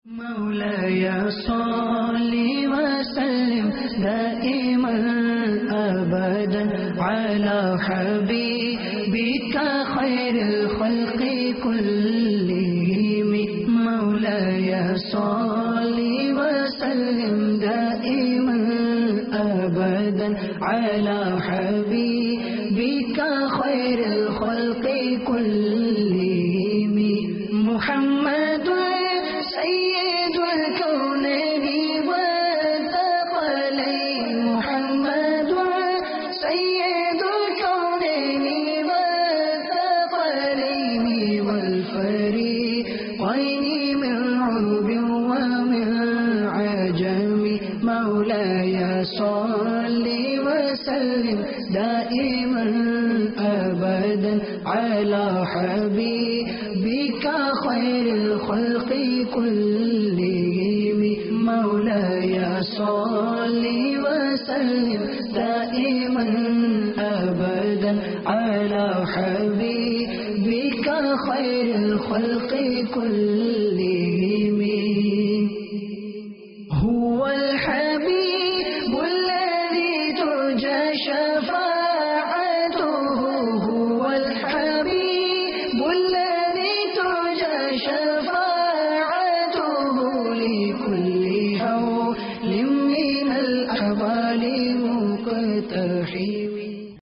مولاي صل وسلم دائما أبدا على حبيبك خير الخلق كلهم. مولاي صل وسلم دائما أبدا على حبيبك خير الخلق كلهم. محمد سيد الكونين والثقلين. محمد سيد الكونين والثقلين والفريقين من عرب ومن عجم. مولاي صل وسلم دائما أبدا على حبيبك خير الخلق كلهم. مولاي صل وسلم دائما أبدا على حبيبك خير الخلق كلهم.